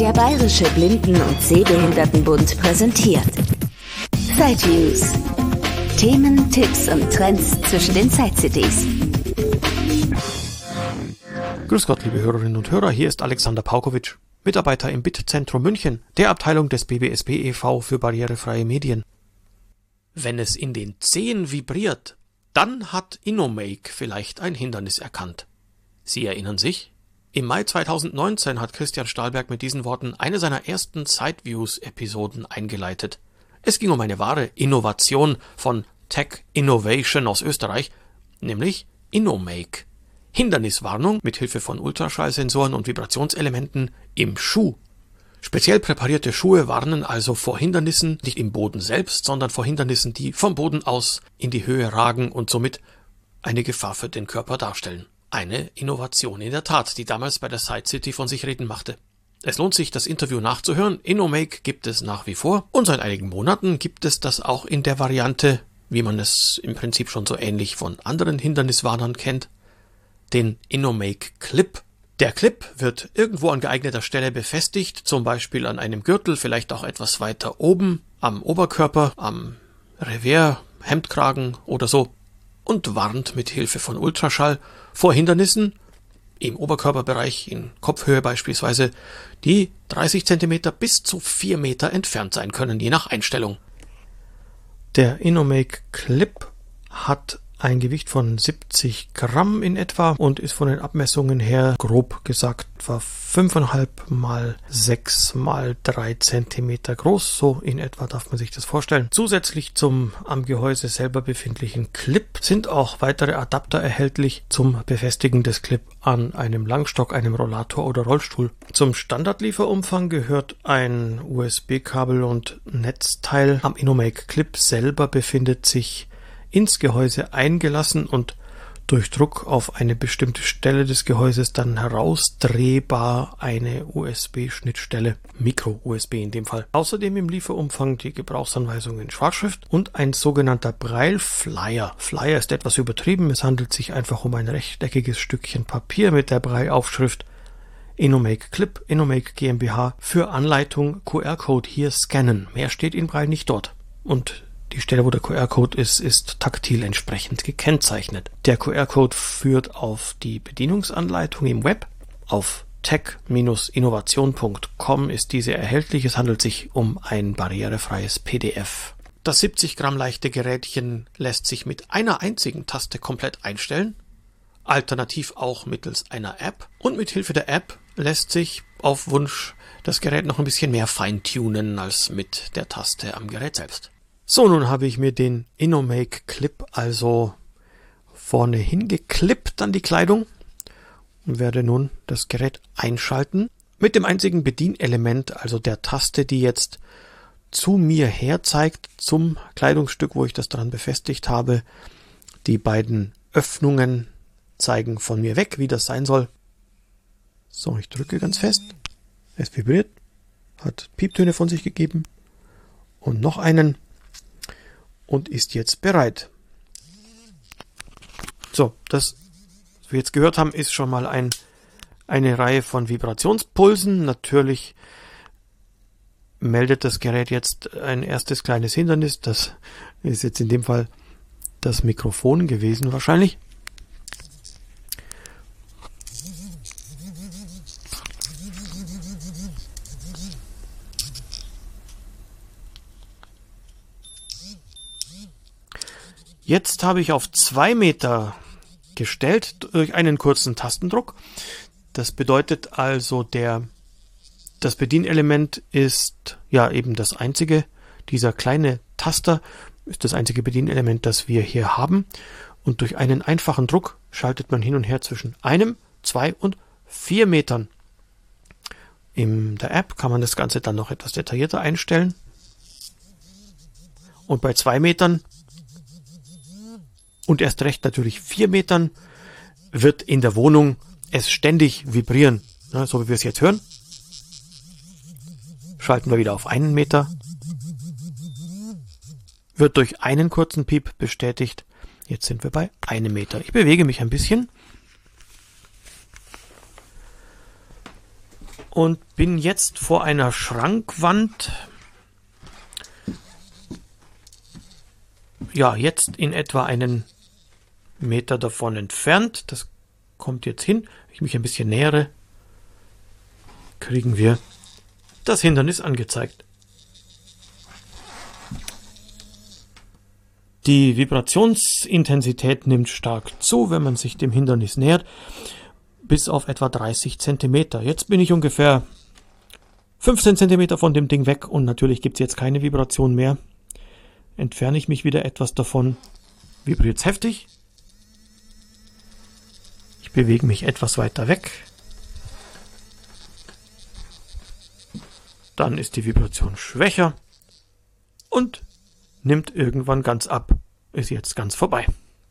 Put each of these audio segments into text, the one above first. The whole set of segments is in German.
Der Bayerische Blinden- und Sehbehindertenbund präsentiert Sight News. Themen, Tipps und Trends zwischen den Sight-CDs. Grüß Gott, liebe Hörerinnen und Hörer, hier ist Alexander Paukowitsch, Mitarbeiter im BIT-Zentrum München, der Abteilung des BBSB e.V. für barrierefreie Medien. Wenn es in den Zehen vibriert, dann hat InnoMake vielleicht ein Hindernis erkannt. Sie erinnern sich? Im Mai 2019 hat Christian Stahlberg mit diesen Worten eine seiner ersten Sight-Views-Episoden eingeleitet. Es ging um eine wahre Innovation von Tech Innovation aus Österreich, nämlich InnoMake. Hinderniswarnung mit Hilfe von Ultraschallsensoren und Vibrationselementen im Schuh. Speziell präparierte Schuhe warnen also vor Hindernissen, nicht im Boden selbst, sondern vor Hindernissen, die vom Boden aus in die Höhe ragen und somit eine Gefahr für den Körper darstellen. Eine Innovation in der Tat, die damals bei der Sight City von sich reden machte. Es lohnt sich, das Interview nachzuhören. InnoMake gibt es nach wie vor und seit einigen Monaten gibt es das auch in der Variante, wie man es im Prinzip schon so ähnlich von anderen Hinderniswarnern kennt, den InnoMake Clip. Der Clip wird irgendwo an geeigneter Stelle befestigt, zum Beispiel an einem Gürtel, vielleicht auch etwas weiter oben, am Oberkörper, am Revers, Hemdkragen oder so, und warnt mit Hilfe von Ultraschall vor Hindernissen im Oberkörperbereich, in Kopfhöhe beispielsweise, die 30 cm bis zu 4 Meter entfernt sein können, je nach Einstellung. Der InnoMake Clip hat ein Gewicht von 70 Gramm in etwa und ist von den Abmessungen her, grob gesagt, etwa 5,5 mal 6 mal 3 cm groß. So in etwa darf man sich das vorstellen. Zusätzlich zum am Gehäuse selber befindlichen Clip sind auch weitere Adapter erhältlich zum Befestigen des Clip an einem Langstock, einem Rollator oder Rollstuhl. Zum Standardlieferumfang gehört ein USB-Kabel und Netzteil. Am InnoMake Clip selber befindet sich ins Gehäuse eingelassen und durch Druck auf eine bestimmte Stelle des Gehäuses dann herausdrehbar eine USB-Schnittstelle, Micro-USB in dem Fall. Außerdem im Lieferumfang die Gebrauchsanweisung in Schwarzschrift und ein sogenannter Braille-Flyer. Flyer ist etwas übertrieben, es handelt sich einfach um ein rechteckiges Stückchen Papier mit der Braille-Aufschrift InnoMake Clip, InnoMake GmbH für Anleitung QR-Code hier scannen. Mehr steht in Braille nicht dort. Und die Stelle, wo der QR-Code ist taktil entsprechend gekennzeichnet. Der QR-Code führt auf die Bedienungsanleitung im Web. Auf tech-innovation.com ist diese erhältlich. Es handelt sich um ein barrierefreies PDF. Das 70 Gramm leichte Gerätchen lässt sich mit einer einzigen Taste komplett einstellen, alternativ auch mittels einer App. Und mit Hilfe der App lässt sich auf Wunsch das Gerät noch ein bisschen mehr feintunen als mit der Taste am Gerät selbst. So, nun habe ich mir den InnoMake Clip also vorne hingeklippt an die Kleidung und werde nun das Gerät einschalten. Mit dem einzigen Bedienelement, also der Taste, die jetzt zu mir her zeigt, zum Kleidungsstück, wo ich das dran befestigt habe. Die beiden Öffnungen zeigen von mir weg, wie das sein soll. So, ich drücke ganz fest. Es vibriert, hat Pieptöne von sich gegeben und noch einen. Und ist jetzt bereit. So, das, was wir jetzt gehört haben, ist schon mal eine Reihe von Vibrationspulsen. Natürlich meldet das Gerät jetzt ein erstes kleines Hindernis. Das ist jetzt in dem Fall das Mikrofon gewesen wahrscheinlich. Jetzt habe ich auf 2 Meter gestellt durch einen kurzen Tastendruck. Das bedeutet also, das Bedienelement ist ja eben das einzige. Dieser kleine Taster ist das einzige Bedienelement, das wir hier haben. Und durch einen einfachen Druck schaltet man hin und her zwischen 1, 2 und 4 Metern. In der App kann man das Ganze dann noch etwas detaillierter einstellen. Und bei 2 Metern und erst recht natürlich 4 Metern wird in der Wohnung es ständig vibrieren. Ja, so wie wir es jetzt hören. Schalten wir wieder auf 1 Meter. Wird durch einen kurzen Piep bestätigt. Jetzt sind wir bei 1 Meter. Ich bewege mich ein bisschen. und bin jetzt vor einer Schrankwand. Ja, jetzt in etwa einen Meter davon entfernt. Das kommt jetzt hin. Wenn ich mich ein bisschen nähere, kriegen wir das Hindernis angezeigt. Die Vibrationsintensität nimmt stark zu, wenn man sich dem Hindernis nähert, bis auf etwa 30 cm. Jetzt bin ich ungefähr 15 cm von dem Ding weg und natürlich gibt es jetzt keine Vibration mehr. Entferne ich mich wieder etwas davon, vibriert es heftig. Ich bewege mich etwas weiter weg. Dann ist die Vibration schwächer und nimmt irgendwann ganz ab. Ist jetzt ganz vorbei.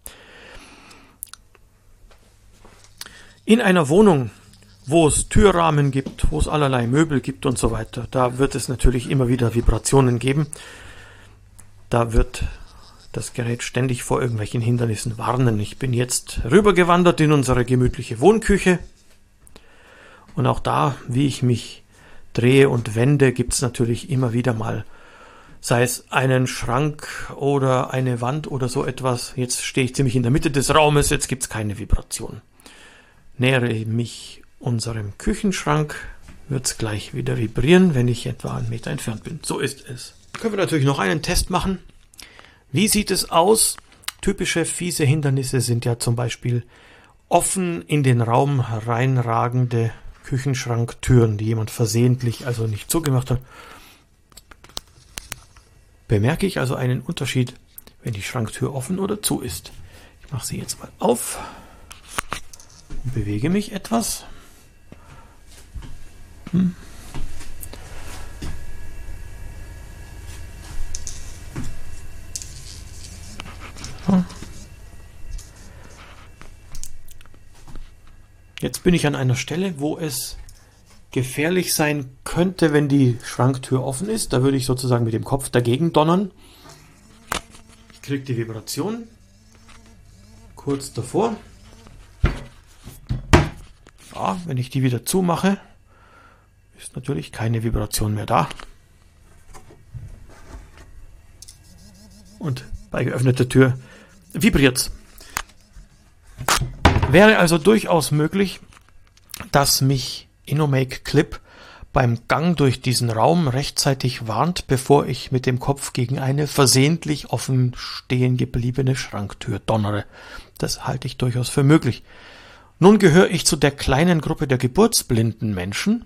In einer Wohnung, wo es Türrahmen gibt, wo es allerlei Möbel gibt und so weiter, da wird es natürlich immer wieder Vibrationen geben. Da wird das Gerät ständig vor irgendwelchen Hindernissen warnen. Ich bin jetzt rübergewandert in unsere gemütliche Wohnküche. Und auch da, wie ich mich drehe und wende, gibt es natürlich immer wieder mal, sei es einen Schrank oder eine Wand oder so etwas. Jetzt stehe ich ziemlich in der Mitte des Raumes, jetzt gibt es keine Vibration. Nähere mich unserem Küchenschrank, wird es gleich wieder vibrieren, wenn ich etwa 1 Meter entfernt bin. So ist es. Können wir natürlich noch einen Test machen. Wie sieht es aus? Typische fiese Hindernisse sind ja zum Beispiel offen in den Raum reinragende Küchenschranktüren, die jemand versehentlich also nicht zugemacht hat. Bemerke ich also einen Unterschied, wenn die Schranktür offen oder zu ist. Ich mache sie jetzt mal auf und bewege mich etwas. Jetzt bin ich an einer Stelle, wo es gefährlich sein könnte, wenn die Schranktür offen ist. Da würde ich sozusagen mit dem Kopf dagegen donnern. Ich kriege die Vibration kurz davor. Ja, wenn ich die wieder zumache, ist natürlich keine Vibration mehr da. Und bei geöffneter Tür vibriert es. Wäre also durchaus möglich, dass mich InnoMake Clip beim Gang durch diesen Raum rechtzeitig warnt, bevor ich mit dem Kopf gegen eine versehentlich offen stehen gebliebene Schranktür donnere. Das halte ich durchaus für möglich. Nun gehöre ich zu der kleinen Gruppe der geburtsblinden Menschen.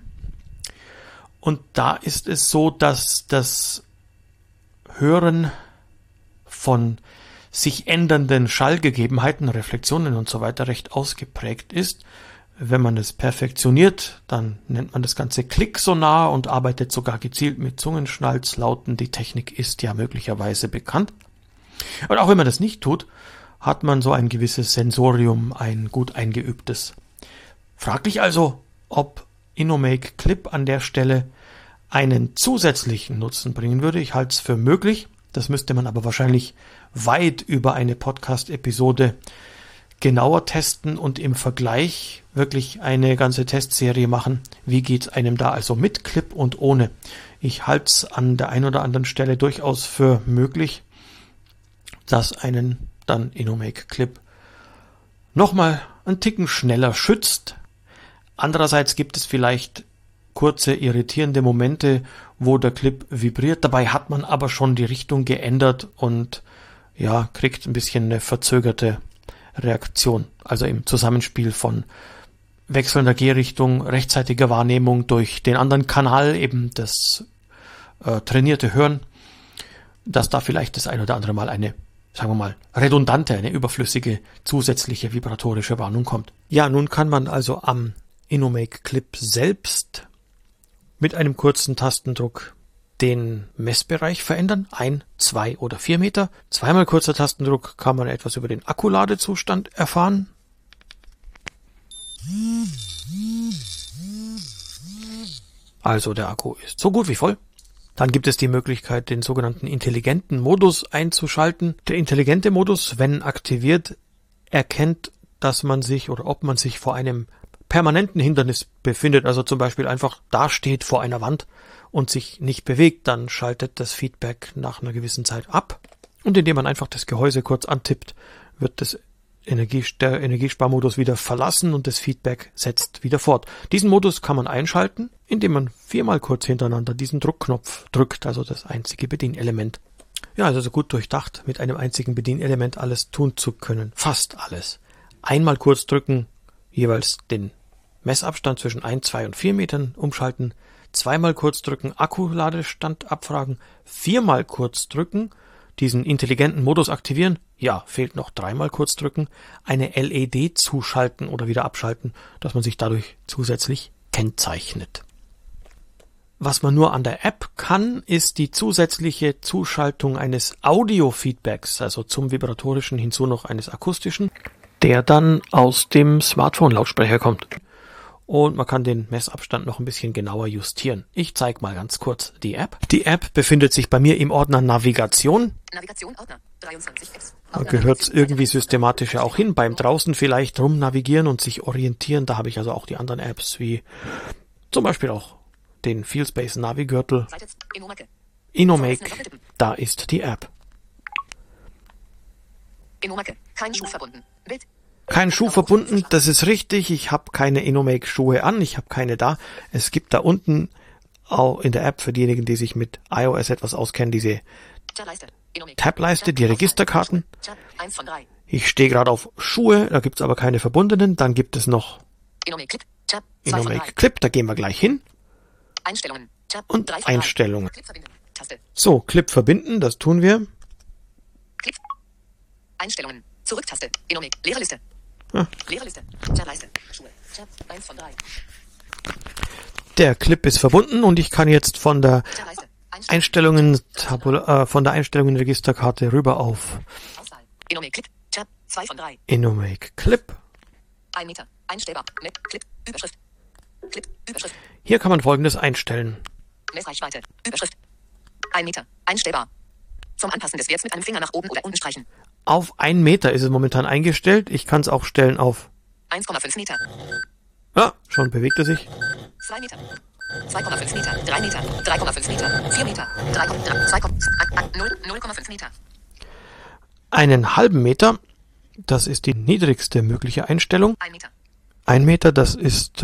Und da ist es so, dass das Hören von sich ändernden Schallgegebenheiten, Reflexionen und so weiter recht ausgeprägt ist. Wenn man es perfektioniert, dann nennt man das Ganze Klicksonar und arbeitet sogar gezielt mit Zungenschnalzlauten. Die Technik ist ja möglicherweise bekannt. Und auch wenn man das nicht tut, hat man so ein gewisses Sensorium, ein gut eingeübtes. Fraglich also, ob InnoMake Clip an der Stelle einen zusätzlichen Nutzen bringen würde. Ich halte es für möglich. Das müsste man aber wahrscheinlich weit über eine Podcast-Episode genauer testen und im Vergleich wirklich eine ganze Testserie machen. Wie geht es einem da also mit Clip und ohne? Ich halte es an der einen oder anderen Stelle durchaus für möglich, dass einen dann InnoMake Clip nochmal einen Ticken schneller schützt. Andererseits gibt es vielleicht kurze irritierende Momente, wo der Clip vibriert. Dabei hat man aber schon die Richtung geändert und ja, kriegt ein bisschen eine verzögerte Reaktion. Also im Zusammenspiel von wechselnder Gehrichtung, rechtzeitiger Wahrnehmung durch den anderen Kanal, eben das trainierte Hören, dass da vielleicht das ein oder andere Mal eine, sagen wir mal, redundante, eine überflüssige zusätzliche vibratorische Warnung kommt. Ja, nun kann man also am InnoMake Clip selbst mit einem kurzen Tastendruck den Messbereich verändern, 1, 2 oder 4 Meter. Zweimal kurzer Tastendruck kann man etwas über den Akkuladezustand erfahren. Also der Akku ist so gut wie voll. Dann gibt es die Möglichkeit, den sogenannten intelligenten Modus einzuschalten. Der intelligente Modus, wenn aktiviert, erkennt, dass man sich oder ob man sich vor einem permanenten Hindernis befindet, also zum Beispiel einfach dasteht vor einer Wand und sich nicht bewegt, dann schaltet das Feedback nach einer gewissen Zeit ab. Und indem man einfach das Gehäuse kurz antippt, wird der Energiesparmodus wieder verlassen und das Feedback setzt wieder fort. Diesen Modus kann man einschalten, indem man 4-mal kurz hintereinander diesen Druckknopf drückt, also das einzige Bedienelement. Ja, also gut durchdacht, mit einem einzigen Bedienelement alles tun zu können. Fast alles. Einmal kurz drücken, jeweils den Messabstand zwischen 1, 2 und 4 Metern umschalten. Zweimal kurz drücken, Akkuladestand abfragen. 4-mal kurz drücken, diesen intelligenten Modus aktivieren. Ja, fehlt noch 3-mal kurz drücken. Eine LED zuschalten oder wieder abschalten, dass man sich dadurch zusätzlich kennzeichnet. Was man nur an der App kann, ist die zusätzliche Zuschaltung eines Audio-Feedbacks, also zum vibratorischen hinzu noch eines akustischen, der dann aus dem Smartphone-Lautsprecher kommt. Und man kann den Messabstand noch ein bisschen genauer justieren. Ich zeige mal ganz kurz die App. Die App befindet sich bei mir im Ordner Navigation. Navigation, Ordner, 23X. Da gehört es irgendwie systematisch ja auch hin. Beim draußen vielleicht rumnavigieren und sich orientieren. Da habe ich also auch die anderen Apps wie zum Beispiel auch den Feelspace Navigürtel. Inomake, da ist die App. Inomake, kein Schuh verbunden. Bild. Kein Schuh verbunden, das ist richtig. Ich habe keine Inomake Schuhe an, ich habe keine da. Es gibt da unten auch in der App für diejenigen, die sich mit iOS etwas auskennen, diese Tab-Leiste, die Registerkarten. Ich stehe gerade auf Schuhe, da gibt es aber keine verbundenen. Dann gibt es noch Inomake Clip, da gehen wir gleich hin. Einstellungen. Und Einstellungen. So, Clip verbinden, das tun wir. Clip. Einstellungen. Zurücktaste. Inomake. Leere Liste. Ja. Leere Liste. Tab-Leiste. Schuhe. Tab 1 von 3. Der Clip ist verbunden und ich kann jetzt von der Einstellungen Registerkarte rüber auf Auswahl. Inomake Clip. Tab 2 von 3. Inomake Clip. 1 Meter. Einstellbar. Mit Clip. Überschrift. Clip. Überschrift. Hier kann man Folgendes einstellen. Messreichweite. Überschrift. 1 Meter. Einstellbar. Zum Anpassen des Werts mit einem Finger nach oben oder unten streichen. Auf 1 Meter ist es momentan eingestellt. Ich kann es auch stellen auf 1,5 Meter. Ja, schon bewegt er sich. 2 Meter. 2,5 Meter. 3 Meter. 3,5 Meter. 4 Meter. 0,5 Meter. Einen halben Meter. Das ist die niedrigste mögliche Einstellung. 1 Meter. 1 Meter, das ist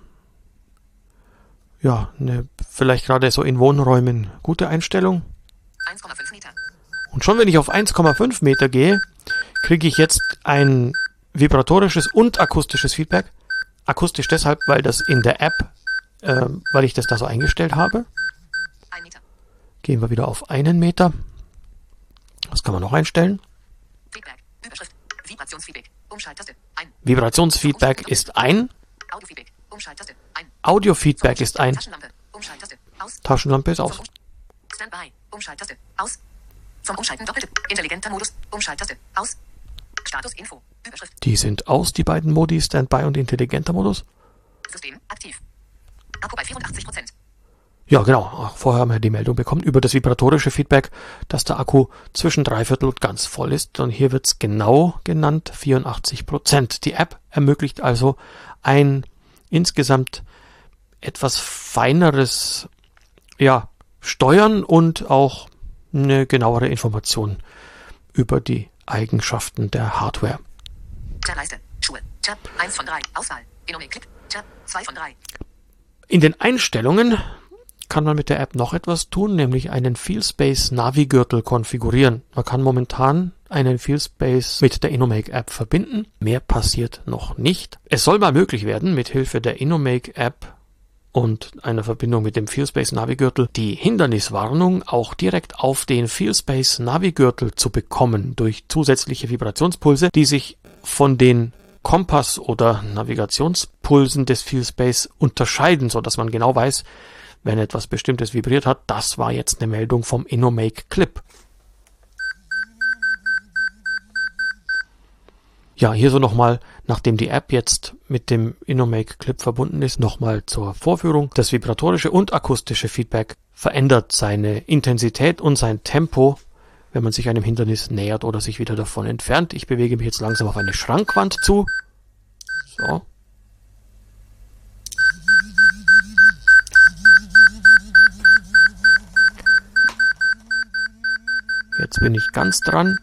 vielleicht gerade so in Wohnräumen gute Einstellung. 1,5 Meter. Und schon wenn ich auf 1,5 Meter gehe, kriege ich jetzt ein vibratorisches und akustisches Feedback. Akustisch deshalb, weil das in der App, weil ich das da so eingestellt habe. 1 Meter. Gehen wir wieder auf 1 Meter. Was kann man noch einstellen? Feedback. Überschrift. Vibrationsfeedback. Umschalttaste. Ein. Vibrationsfeedback ist ein. Audiofeedback. Umschalttaste. Ein. Audiofeedback ist ein. Taschenlampe. Umschalttaste. Aus. Taschenlampe ist aus. Standby. Umschalttaste. Aus. Zum Umschalten doppelte. Intelligenter Modus. Umschalttaste. Aus. Status Info. Überschrift. Die sind aus, die beiden Modi, Standby und intelligenter Modus. System aktiv. Akku bei 84%. Ja, genau. Ach, vorher haben wir die Meldung bekommen über das vibratorische Feedback, dass der Akku zwischen 3/4 und ganz voll ist. Und hier wird es genau genannt, 84%. Die App ermöglicht also ein insgesamt etwas feineres Steuern und auch eine genauere Information über die Eigenschaften der Hardware. Tab-Leiste. Schuhe. Tab 1 von 3. Auswahl. Inomake Clip. Tab 2 von 3. In den Einstellungen kann man mit der App noch etwas tun, nämlich einen Feelspace Navigürtel konfigurieren. Man kann momentan einen Feelspace mit der Inomake App verbinden. Mehr passiert noch nicht. Es soll mal möglich werden, mit Hilfe der Inomake App und einer Verbindung mit dem Feelspace Navigürtel die Hinderniswarnung auch direkt auf den Feelspace Navigürtel zu bekommen durch zusätzliche Vibrationspulse, die sich von den Kompass- oder Navigationspulsen des Feelspace unterscheiden, sodass man genau weiß, wenn etwas Bestimmtes vibriert hat, das war jetzt eine Meldung vom Inomake Clip. Ja, hier so nochmal, nachdem die App jetzt mit dem Inomake Clip verbunden ist, nochmal zur Vorführung. Das vibratorische und akustische Feedback verändert seine Intensität und sein Tempo, wenn man sich einem Hindernis nähert oder sich wieder davon entfernt. Ich bewege mich jetzt langsam auf eine Schrankwand zu. So. bin ich ganz dran.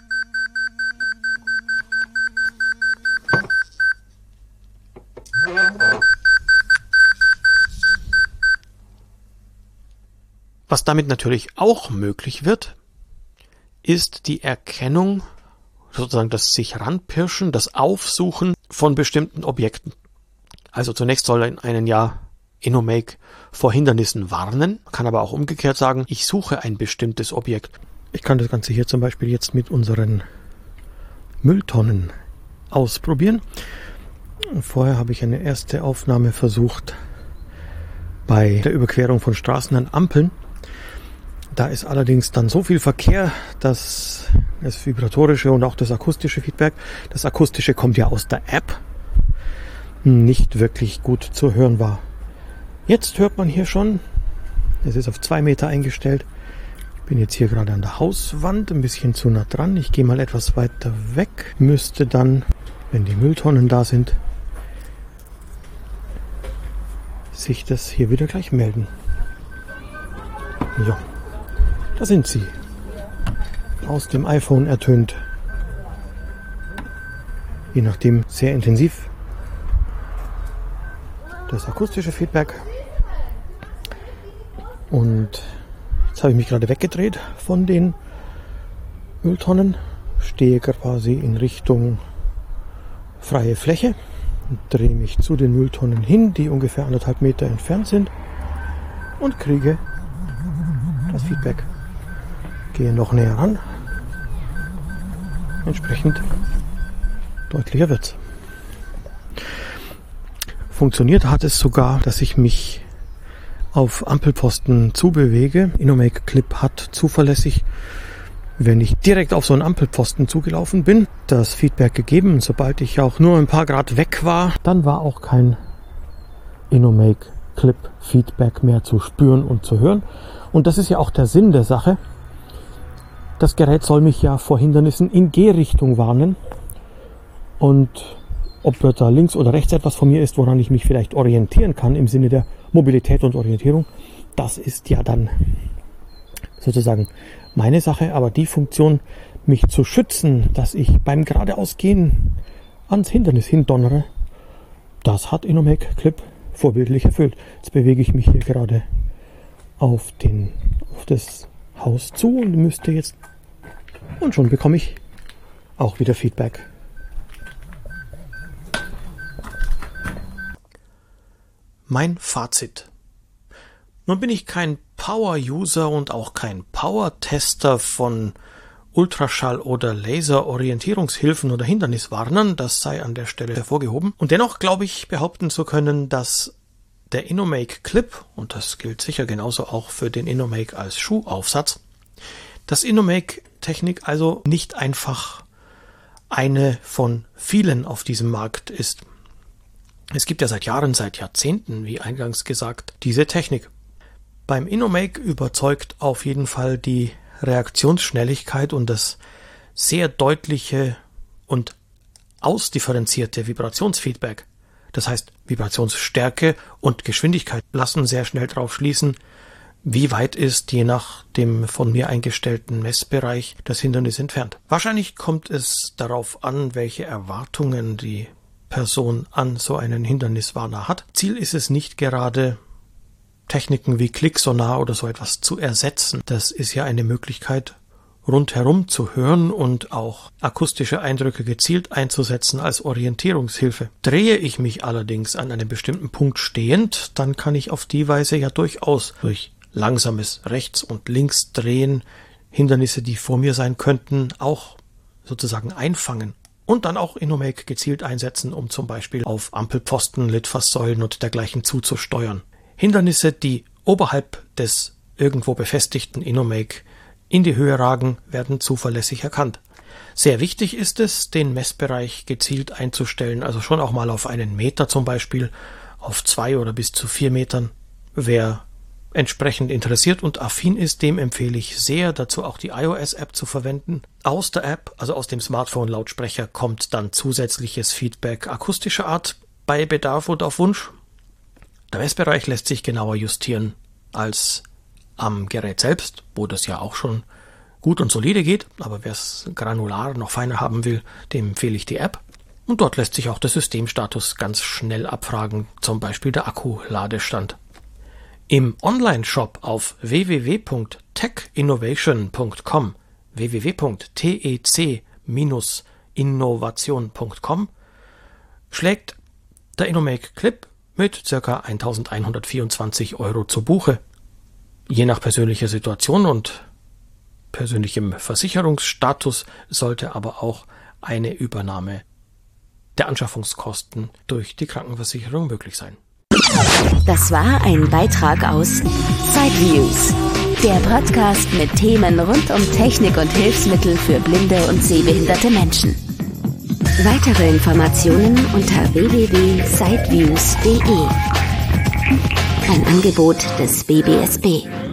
Was damit natürlich auch möglich wird, ist die Erkennung, sozusagen das sich ranpirschen, das Aufsuchen von bestimmten Objekten. Also zunächst soll einen ja InnoMake vor Hindernissen warnen, kann aber auch umgekehrt sagen, ich suche ein bestimmtes Objekt. Ich kann das Ganze hier zum Beispiel jetzt mit unseren Mülltonnen ausprobieren. Vorher habe ich eine erste Aufnahme versucht bei der Überquerung von Straßen an Ampeln. Da ist allerdings dann so viel Verkehr, dass das vibratorische und auch das akustische Feedback, das akustische kommt ja aus der App, nicht wirklich gut zu hören war. Jetzt hört man hier schon, es ist auf 2 Meter eingestellt. Ich bin jetzt hier gerade an der Hauswand, ein bisschen zu nah dran. Ich gehe mal etwas weiter weg. Müsste dann, wenn die Mülltonnen da sind, sich das hier wieder gleich melden. Ja. Da sind sie. Aus dem iPhone ertönt. Je nachdem sehr intensiv das akustische Feedback. Und jetzt habe ich mich gerade weggedreht von den Mülltonnen. Stehe quasi in Richtung freie Fläche und drehe mich zu den Mülltonnen hin, die ungefähr 1,5 Meter entfernt sind, und kriege das Feedback. Gehe noch näher ran. Entsprechend deutlicher wird's. Funktioniert hat es sogar, dass ich mich auf Ampelposten zubewege. InnoMake Clip hat zuverlässig, wenn ich direkt auf so einen Ampelposten zugelaufen bin, das Feedback gegeben. Sobald ich auch nur ein paar Grad weg war, dann war auch kein InnoMake Clip Feedback mehr zu spüren und zu hören. Und das ist ja auch der Sinn der Sache. Das Gerät soll mich ja vor Hindernissen in Gehrichtung warnen. Und ob da links oder rechts etwas von mir ist, woran ich mich vielleicht orientieren kann im Sinne der Mobilität und Orientierung, das ist ja dann sozusagen meine Sache. Aber die Funktion, mich zu schützen, dass ich beim geradeausgehen ans Hindernis hindonnere, das hat InnoMake Clip vorbildlich erfüllt. Jetzt bewege ich mich hier gerade auf das Haus zu und müsste jetzt, und schon bekomme ich auch wieder Feedback. Mein Fazit. Nun bin ich kein Power-User und auch kein Power-Tester von Ultraschall- oder Laser-Orientierungshilfen oder Hinderniswarnern, das sei an der Stelle hervorgehoben. Und dennoch glaube ich behaupten zu können, dass der InnoMake Clip, und das gilt sicher genauso auch für den InnoMake als Schuhaufsatz, dass InnoMake-Technik also nicht einfach eine von vielen auf diesem Markt ist. Es gibt ja seit Jahren, seit Jahrzehnten, wie eingangs gesagt, diese Technik. Beim InnoMake überzeugt auf jeden Fall die Reaktionsschnelligkeit und das sehr deutliche und ausdifferenzierte Vibrationsfeedback. Das heißt, Vibrationsstärke und Geschwindigkeit lassen sehr schnell darauf schließen, wie weit ist je nach dem von mir eingestellten Messbereich das Hindernis entfernt. Wahrscheinlich kommt es darauf an, welche Erwartungen die Person an so einen Hinderniswarner hat. Ziel ist es nicht gerade, Techniken wie Klicksonar oder so etwas zu ersetzen. Das ist ja eine Möglichkeit, rundherum zu hören und auch akustische Eindrücke gezielt einzusetzen als Orientierungshilfe. Drehe ich mich allerdings an einem bestimmten Punkt stehend, dann kann ich auf die Weise ja durchaus durch langsames Rechts- und Linksdrehen Hindernisse, die vor mir sein könnten, auch sozusagen einfangen. Und dann auch InnoMake gezielt einsetzen, um zum Beispiel auf Ampelpfosten, Litfaßsäulen und dergleichen zuzusteuern. Hindernisse, die oberhalb des irgendwo befestigten InnoMake in die Höhe ragen, werden zuverlässig erkannt. Sehr wichtig ist es, den Messbereich gezielt einzustellen, also schon auch mal auf 1 Meter zum Beispiel, auf 2 oder bis zu 4 Metern. Wer entsprechend interessiert und affin ist, dem empfehle ich sehr, dazu auch die iOS-App zu verwenden. Aus der App, also aus dem Smartphone-Lautsprecher, kommt dann zusätzliches Feedback akustischer Art bei Bedarf und auf Wunsch. Der Messbereich lässt sich genauer justieren als am Gerät selbst, wo das ja auch schon gut und solide geht, aber wer es granular noch feiner haben will, dem empfehle ich die App. Und dort lässt sich auch der Systemstatus ganz schnell abfragen, zum Beispiel der Akkuladestand. Im Online-Shop auf www.techinnovation.com www.tec-innovation.com schlägt der InnoMake Clip mit ca. 1.124 € zu Buche. Je nach persönlicher Situation und persönlichem Versicherungsstatus sollte aber auch eine Übernahme der Anschaffungskosten durch die Krankenversicherung möglich sein. Das war ein Beitrag aus Sideviews, der Podcast mit Themen rund um Technik und Hilfsmittel für blinde und sehbehinderte Menschen. Weitere Informationen unter www.sideviews.de. Ein Angebot des BBSB.